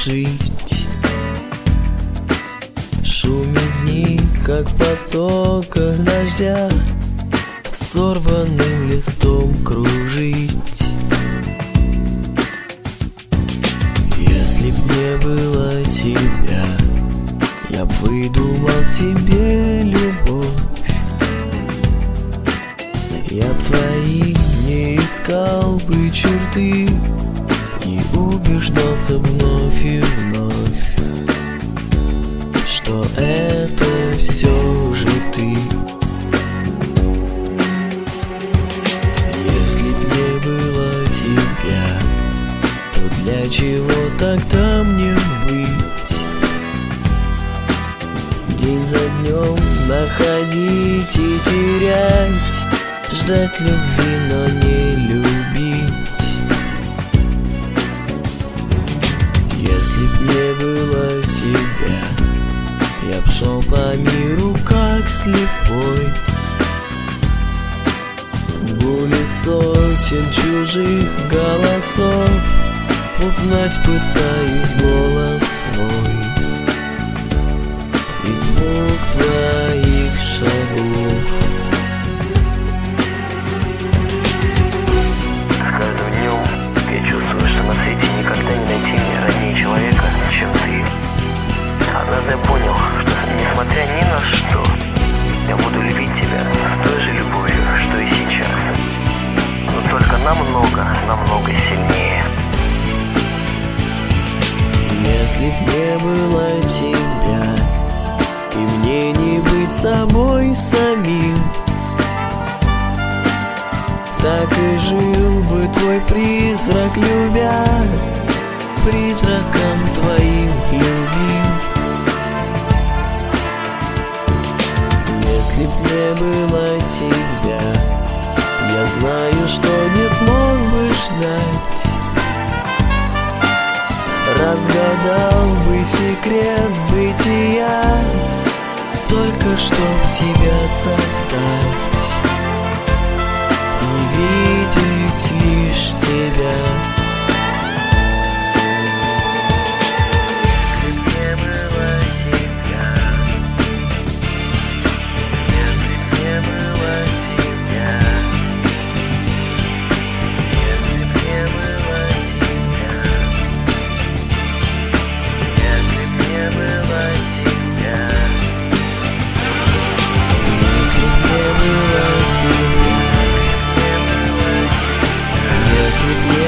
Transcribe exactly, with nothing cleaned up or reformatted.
жить. Шумят дни, как в потоках дождя, сорванным листом кружить. Если б не было тебя, я б выдумал себе любовь. Я б твои не искал бы черты и убеждался вновь и вновь, что это все же ты. Если б не было тебя, то для чего тогда мне быть? День за днем находить и терять, ждать любви, но не любить. Если б не было тебя, я б шел по миру как слепой, в гуле сотен чужих голосов узнать пытаюсь голос твой и звук твоих шагов. С каждым днем я чувствую, что на свете никогда не найти мне роднее человека, чем ты. Однажды я понял, что несмотря ни на что, я буду любить тебя с той же любовью, что и сейчас, но только намного, намного сильнее. Если б не было тебя, и мне не быть собой самим, так и жил бы твой призрак, любя, призраком твоим любим. Если б не было тебя, я знаю, что не смог бы ждать, разгадал бы секрет бытия, только чтоб тебя создать и видеть лишь тебя. Если б не